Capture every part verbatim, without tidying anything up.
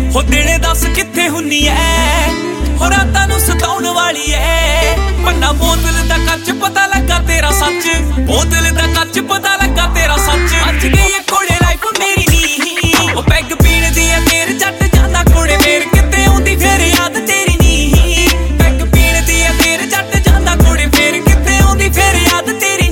ਹੋ ਦਿਨੇ ਦੱਸ ਕਿੱਥੇ ਹੁੰਨੀ ਐ, ਹੋ ਰਾਤਾਂ ਨੂੰ ਸਤਾਉਣ ਵਾਲੀ ਐ। ਪੰਨਾ ਬੋਤਲ ਦਾ ਕੱਚ ਪਤਾ ਲੱਗਾ ਤੇਰਾ ਸੱਚ, ਬੋਤਲ ਦਾ ਕੱਚ ਪਤਾ ਲੱਗਾ ਤੇਰਾ ਸੱਚ। ਅੱਜ ਗਈ ਏ ਕੋਲੇ ਲਾਈਫ ਮੇਰੀ ਨੀ, ਉਹ ਪੈਗ ਪੀਣ ਦੀ ਐ ਤੇਰੇ ਜੱਟ ਜਾਂਦਾ ਕੋਲੇ ਫੇਰ ਕਿਤੇ ਆਉਂਦੀ ਫੇਰ ਯਾਦ ਤੇਰੀ ਨੀ। ਪੈਗ ਪੀਣ ਦੀ ਐ ਤੇਰੇ ਜੱਟ ਜਾਂਦਾ ਕੋਲੇ ਫੇਰ ਕਿਤੇ ਆਉਂਦੀ ਫੇਰ ਯਾਦ ਤੇਰੀ ਨੀ।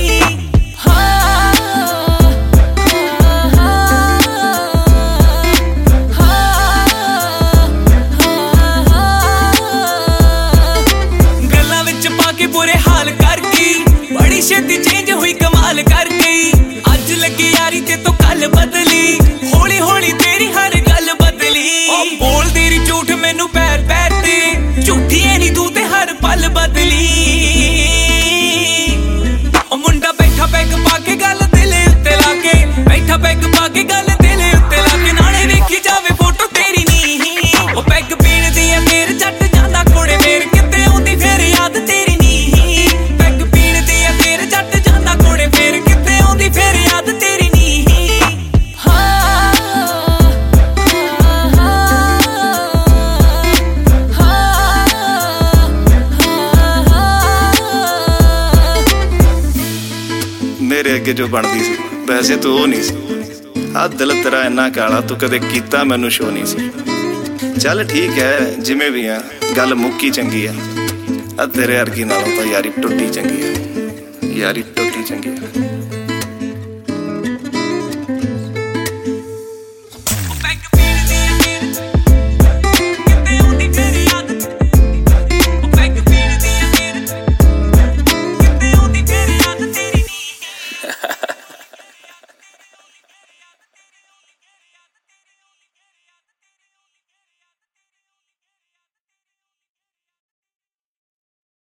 ਬੁਰੇ ਹਾਲ ਕਰ ਗਈ, ਬੜੀ ਛੇਤੀ ਚੇਂਜ ਹੋਈ ਕਮਾਲ ਕਰ ਗਈ। ਅੱਜ ਲੱਗੀ ਯਾਰੀ ਤੇ ਤੂੰ ਕੱਲ ਬਦਲੀ, ਹੌਲੀ ਹੌਲੀ ਤੇਰੀ ਹਰ ਗੱਲ ਬਦਲੀ। ਉਹ ਬੋਲਦੀ ਰੀ ਝੂਠ ਮੈਨੂੰ ਪੈਰ ਪੈਰ ਤੇ, ਝੂਠੀ ਐ ਨੀ ਤੂੰ ਤੇ ਹਰ ਪਲ ਬਦਲੀ। ਉਹ ਮੁੰਡਾ ਬੈਠਾ ਪੈਗ ਪਾ ਕੇ ਗੱਲ ਦਿਲ ਉੱਤੇ ਲਾ ਕੇ, ਬੈਠਾ ਪੈਗ ਪਾ ਕੇ ਗੱਲ ਦਿਲ ਉੱਤੇ ਲਾ ਕੇ। ਨਾਲੇ ਵੇਖੀ ਜਾਵੇ ਫੋਟੋ ਤੇਰੀ ਨੀ, ਉਹ ਪੈਗ ਪੀਣ ਦੀ ਐ ਫੇਰ ਜੱਟ ਜਾਂਦਾ ਕੋੜੇ ਫੇਰ ਕਿਤੇ ਆਉਂਦੀ ਫੇਰ ਯਾਦ ਤੇਰੀ। ਮੇਰੇ ਅੱਗੇ ਜੋ ਬਣਦੀ ਸੀ ਵੈਸੇ ਤੂੰ ਉਹ ਨਹੀਂ ਸੀ। ਆਹ ਦਿਲ ਤੇਰਾ ਇੰਨਾ ਕਾਲਾ ਤੂੰ ਕਦੇ ਕੀਤਾ ਮੈਨੂੰ ਸ਼ੋ ਨਹੀਂ ਸੀ। ਚੱਲ ਠੀਕ ਹੈ ਜਿਵੇਂ ਵੀ ਆ, ਗੱਲ ਮੁੱਕੀ ਚੰਗੀ ਆ। ਆ ਤੇਰੇ ਵਰਗੀ ਨਾਲੋਂ ਤਾਂ ਯਾਰੀ ਟੁੱਟੀ ਚੰਗੀ ਆ, ਯਾਰੀ ਟੁੱਟੀ ਚੰਗੀ ਆ।